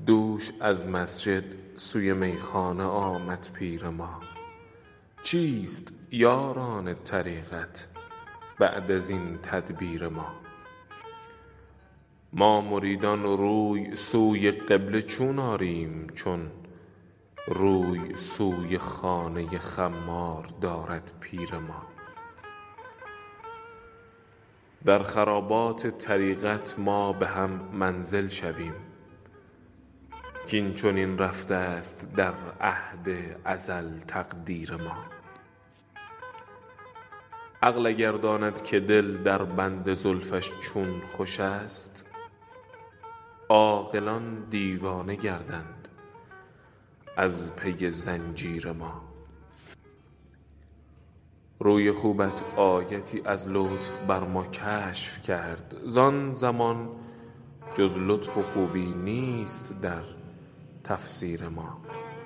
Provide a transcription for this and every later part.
دوش از مسجد سوی میخانه آمد پیر ما. چیست یاران طریقت بعد از این تدبیر ما؟ ما مریدان روی سوی قبله چون آریم، چون روی سوی خانه خمار دارد پیر ما. در خرابات طریقت ما به هم منزل شویم، کین چنین رفته است در عهد ازل تقدیر ما. عقل اگر داند که دل در بند زلفش چون خوش است، عاقلان دیوانه گردند از پی زنجیر ما. روی خوبت آیتی از لطف بر ما کشف کرد، زان زمان جز لطف و خوبی نیست در تفسیر ما.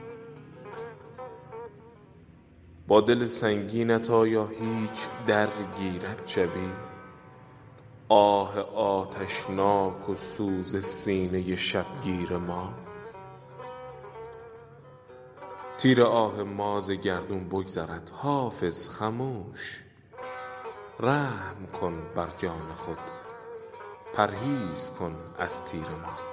با دل سنگینت آیا هیچ درگیرد شبی؟ آه آتشناک و سوز سینه شبگیر ما. تیر آه ما ز گردون بگذرد، حافظ خموش. رحم کن بر جان خود، پرهیز کن از تیر ما.